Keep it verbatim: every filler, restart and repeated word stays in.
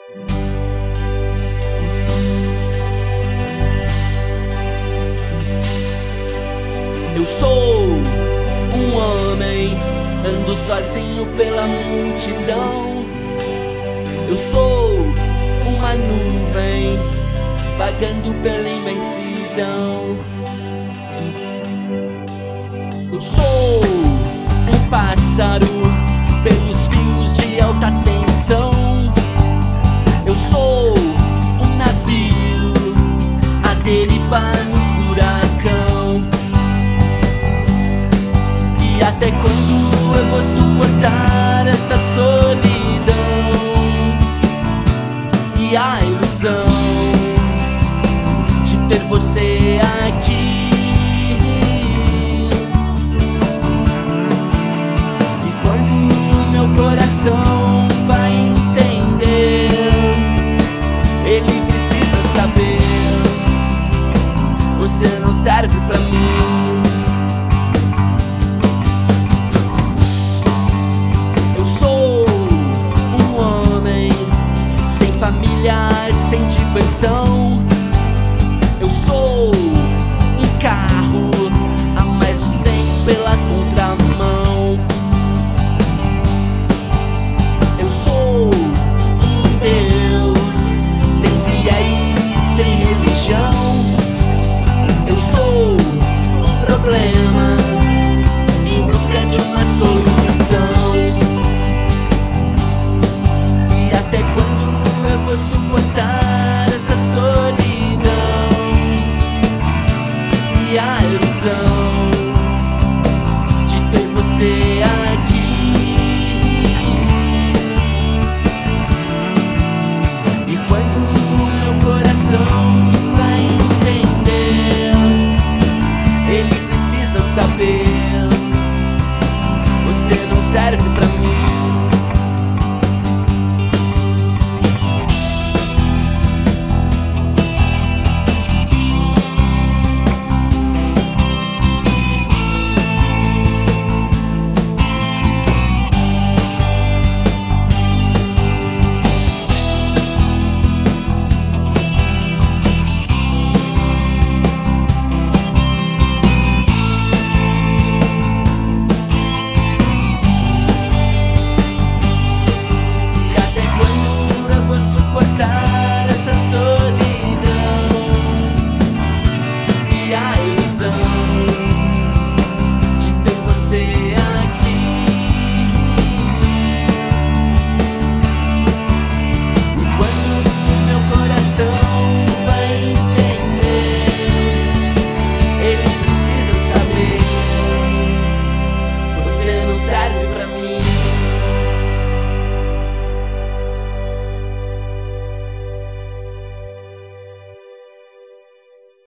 Eu sou um homem, ando sozinho pela multidão. Eu sou uma nuvem, vagando pela imensidão. Eu sou um pássaro pelos fios de alta tensão. Eu sou um navio a derivar no furacão. E até quando eu vou suportar esta solidão e a ilusão de ter você aqui? E quando meu coração vai entender, ele precisa saber: você não serve pra mim. Familiar, sem diversão. Eu sou